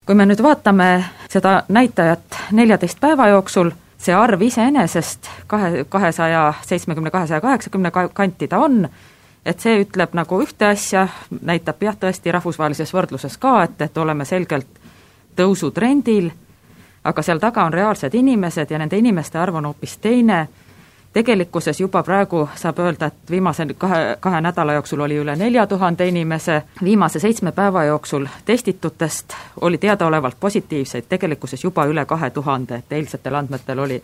kui me nüüd vaatame seda näitajat 14 päeva jooksul, see arv iseenesest 270-280 kanti ta on, et see ütleb nagu ühte asja, näitab jah tõesti rahvusvahelises võrdluses ka, et oleme selgelt tõusutrendil, aga seal taga on reaalsed inimesed ja nende inimeste arv on hoopis teine. Tegelikkuses juba praegu saab öelda, et viimase kahe nädala jooksul oli üle 4000 inimese, viimase 7 päeva jooksul testitutest oli teadaolevalt positiivseid tegelikkuses juba üle 2000, et eilsetel andmetel oli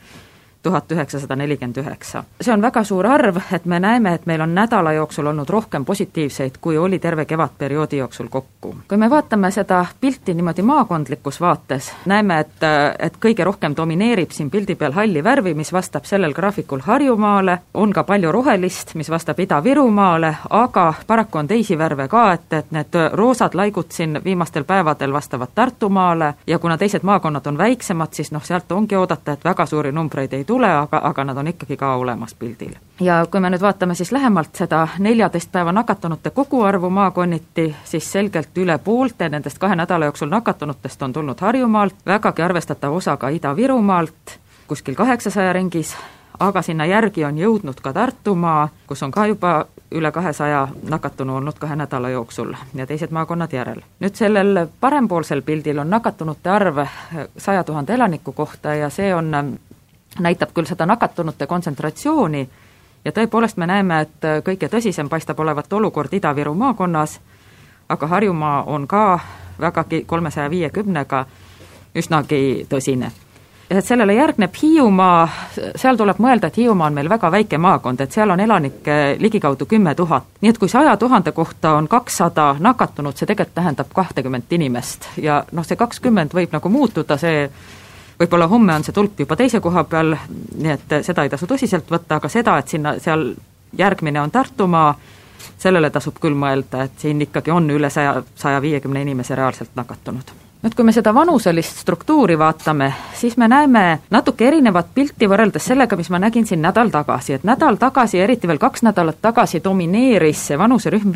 1949. See on väga suur arv, et me näeme, et meil on nädala jooksul olnud rohkem positiivseid, kui oli terve kevadperioodi jooksul kokku. Kui me vaatame seda pilti niimoodi maakondlikus vaates, näeme, et kõige rohkem domineerib siin pildi peal halli värvi, mis vastab sellel graafikul Harjumaale, on ka palju rohelist, mis vastab Ida-Virumaale, aga paraku on teisi värve ka, et need roosad laigud siin viimastel päevadel vastavad Tartumaale ja kuna teised maakonnad on väiksemad, siis sealt ongi oodata, et väga suuri numbreid ei tule, aga nad on ikkagi ka olemas pildil. Ja kui me nüüd vaatame siis lähemalt seda 14 päeva nakatunute koguarvu maakonniti, siis selgelt üle poolte nendest 2 nädala jooksul nakatunutest on tulnud Harjumaalt, vägagi arvestatav osa ka Ida-Virumaalt, kuskil 800 ringis, aga sinna järgi on jõudnud ka Tartumaa, kus on ka juba üle 200 nakatunu olnud 2 nädala jooksul ja teised maakonnad järel. Nüüd sellel parempoolsel pildil on nakatunute arv 100 000 elaniku kohta ja see näitab küll seda nakatunute kontsentratsiooni ja tõepoolest me näeme, et kõige tõsisem paistab olevat olukord Ida-Viru maakonnas, aga Harjumaa on ka vägagi 350-ga üsnagi tõsine. Et sellele järgneb Hiiumaa, seal tuleb mõelda, et Hiiumaa on meil väga väike maakond, et seal on elanikke ligikaudu 10 000. Nii et kui 100 000 kohta on 200 nakatunut, see tegelikult tähendab 20 inimest ja see 20 võib nagu muutuda, see võib-olla homme on see tulp juba teise koha peal, nii et seda ei tasu tõsiselt võtta, aga seda, et seal järgmine on Tartumaa, sellele tasub küll mõelda, et siin ikkagi on üle 150 inimese reaalselt nakatunud. Nüüd, kui me seda vanuselist struktuuri vaatame, siis me näeme natuke erinevat pilti võrreldes sellega, mis ma nägin siin nädal tagasi. Et nädal tagasi, eriti veel 2 nädalat tagasi, domineeris see vanuserühm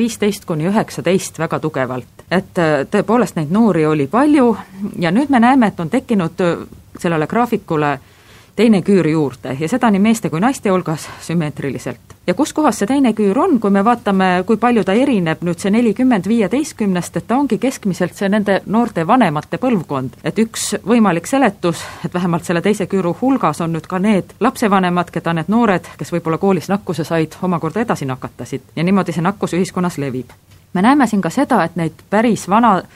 15–19 väga tugevalt. Et tõepoolest neid noori oli palju ja nüüd me näeme, et on tekkinud sellele graafikule teine küür juurde ja seda nii meeste kui naiste hulgas sümmeetriliselt. Ja kus kohas see teine küür on, kui me vaatame, kui palju ta erineb nüüd see 40-15-st, et ta ongi keskmiselt see nende noorte vanemate põlvkond. Et üks võimalik seletus, et vähemalt selle teise küüru hulgas on nüüd ka need lapsevanemad, keda need noored, kes võib-olla koolis nakkuse said, omakorda edasi nakatasid ja niimoodi see nakkus ühiskonnas levib. Me näeme siin ka seda, et neid päris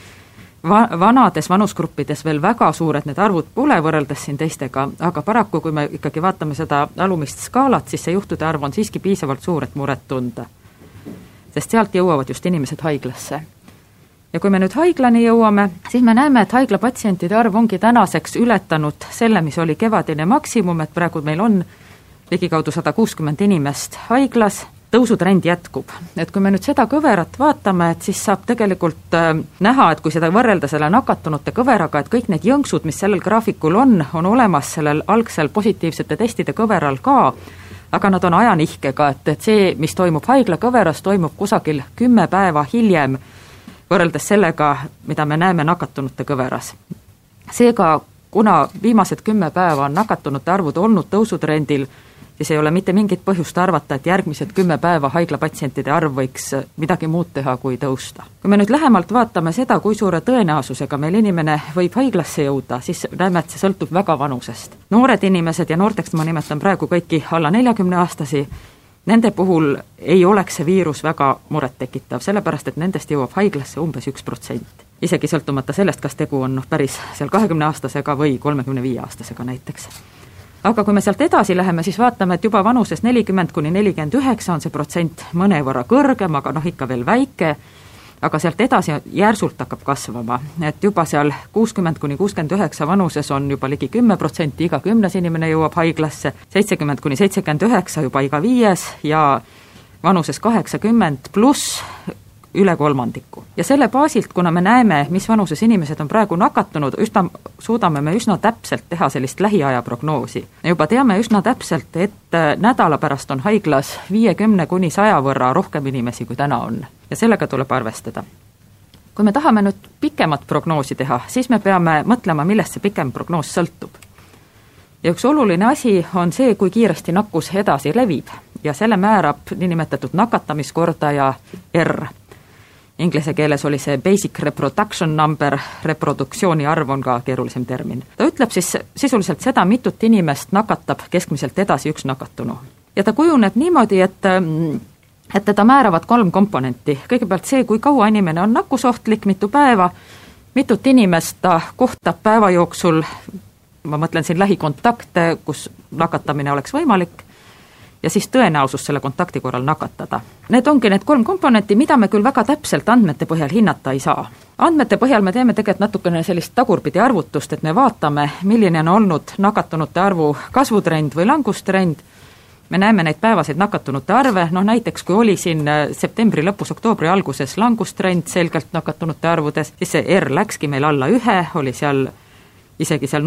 vanades vanusgruppides veel väga suured need arvud pole võrreldes siin teistega, aga paraku, kui me ikkagi vaatame seda alumist skaalat, siis see juhtude arv on siiski piisavalt suur, et muret tunda. Sest sealt jõuavad just inimesed haiglasse. Ja kui me nüüd haiglani jõuame, siis me näeme, et haiglapatsientide arv ongi tänaseks ületanud selle, mis oli kevadine maksimum, et praegu meil on ligikaudu 160 inimest haiglas, tõusutrend jätkub. Et kui me nüüd seda kõverat vaatame, et siis saab tegelikult näha, et kui seda võrrelda selle nakatunute kõveraga, et kõik need jõnksud, mis sellel graafikul on olemas sellel algsel positiivsete testide kõveral ka, aga nad on ajanihkega, et see, mis toimub haigla kõveras, toimub kusagil 10 päeva hiljem võrreldes sellega, mida me näeme nakatunute kõveras. Seega, kuna viimased 10 päeva on nakatunute arvud olnud tõusutrendil, siis ei ole mitte mingit põhjust arvata, et järgmised 10 päeva haiglapatsientide arv võiks midagi muud teha kui tõusta. Kui me nüüd lähemalt vaatame seda, kui suure tõenäosusega meil inimene võib haiglasse jõuda, siis näeme, et see sõltub väga vanusest. Noored inimesed ja noorteks ma nimetan praegu kõiki alla 40-aastasi, nende puhul ei oleks see viirus väga murettekitav, sellepärast et nendest jõuab haiglasse umbes 1%. Isegi sõltumata sellest, kas tegu on päris seal 20-aastasega või 35-aastasega näiteks. Aga kui me sealt edasi läheme, siis vaatame, et juba vanuses 40–49 on see protsent mõnevõrra kõrgem, aga ikka veel väike, aga sealt edasi järsult hakkab kasvama. Et juba seal 60–69 vanuses on juba ligi 10%, iga 10 inimene jõuab haiglasse, 70–79 juba iga 5 ja vanuses 80 pluss üle kolmandiku. Ja selle baasilt, kuna me näeme, mis vanuses inimesed on praegu nakatunud, suudame me üsna täpselt teha sellist lähiaja prognoosi. Me juba teame üsna täpselt, et nädala pärast on haiglas 50–100 võrra rohkem inimesi, kui täna on. Ja sellega tuleb arvestada. Kui me tahame nüüd pikemat prognoosi teha, siis me peame mõtlema, millest see pikem prognoos sõltub. Ja üks oluline asi on see, kui kiiresti nakkus edasi levib ja selle määrab niinimetatud nakatamiskordaja R. Inglise keeles oli see basic reproduction number, reproduktsiooni arv on ka keerulisem termin. Ta ütleb siis sisuliselt seda, mitut inimest nakatab keskmiselt edasi üks nakatunu. Ja ta kujuneb niimoodi, et teda määravad 3 komponenti. Kõigepealt see, kui kaua inimene on nakkusohtlik, mitu päeva, mitut inimest ta kohtab päeva jooksul, ma mõtlen siin lähikontakte, kus nakatamine oleks võimalik, ja siis tõenäosus selle kontakti korral nakatada. Need ongi need 3 komponenti, mida me küll väga täpselt andmete põhjal hinnata ei saa. Andmete põhjal me teeme tegelikult natukene sellist tagurpidi arvutust, et me vaatame, milline on olnud nakatunute arvu kasvutrend või langustrend. Me näeme neid päevaseid nakatunute arve, näiteks kui oli siin septembri lõpus, oktoobri alguses langustrend selgelt nakatunute arvudes, siis see R läkski meil alla 1, oli seal isegi seal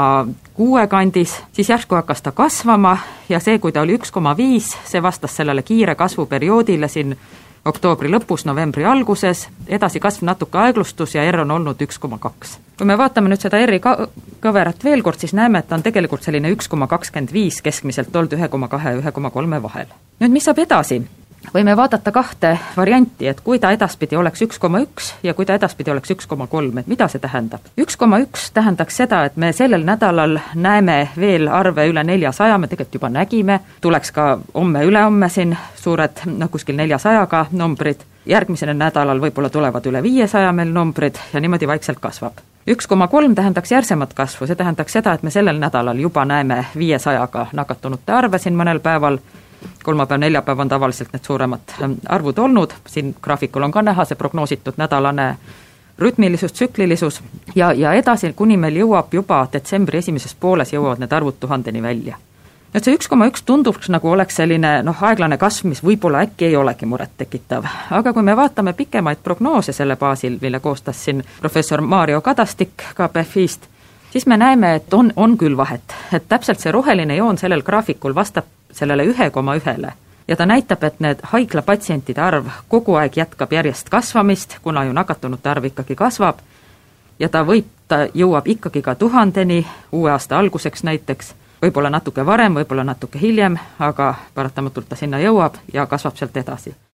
0,6 kandis, siis järsku hakkas ta kasvama ja see, kui ta oli 1,5, see vastas sellele kiire kasvuperioodile siin oktoobri lõpus, novembri alguses, edasi kasv natuke aeglustus ja R on olnud 1,2. Kui me vaatame nüüd seda R-i kõverat veel kord, siis näeme, et ta on tegelikult selline 1,25 keskmiselt olnud 1,2 ja 1,3 vahel. Nüüd, mis saab edasi? Võime vaadata 2 varianti, et kui ta edaspidi oleks 1,1 ja kui ta edaspidi oleks 1,3, et mida see tähendab? 1,1 tähendaks seda, et me sellel nädalal näeme veel arve üle 400, me tegelikult juba nägime, tuleks ka ülehomme siin suured, kuskil 400-ga numbrid, järgmisel nädalal võib-olla tulevad üle 500 meil numbrid ja niimoodi vaikselt kasvab. 1,3 tähendaks järsemat kasvu, see tähendaks seda, et me sellel nädalal juba näeme 500-ga nakatunute arve siin mõnel päeval, kolmapäev, neljapäev on tavaliselt need suuremad arvud olnud, siin graafikul on ka näha see prognoositud nädalane rütmilisus, tsüklilisus ja edasi, kuni meil jõuab juba detsembri esimeses pooles jõuavad need arvud 1000-ni välja. Nüüd see 1,1 tunduks nagu oleks selline aeglane kasv, mis võib-olla äkki ei olegi muret tekitav. Aga kui me vaatame pikemaid prognoose selle baasil, mille koostas siin professor Mario Kadastik KPFI-st, siis me näeme, et on küll vahet, et täpselt see roheline joon sellel graafikul vastab sellele 1,1-le ja ta näitab, et need haiglapatsientide arv kogu aeg jätkab järjest kasvamist, kuna ju nakatunute arv ikkagi kasvab ja ta jõuab ikkagi ka 1000-ni uue aasta alguseks näiteks, võib-olla natuke varem, võib-olla natuke hiljem, aga paratamatult ta sinna jõuab ja kasvab sealt edasi.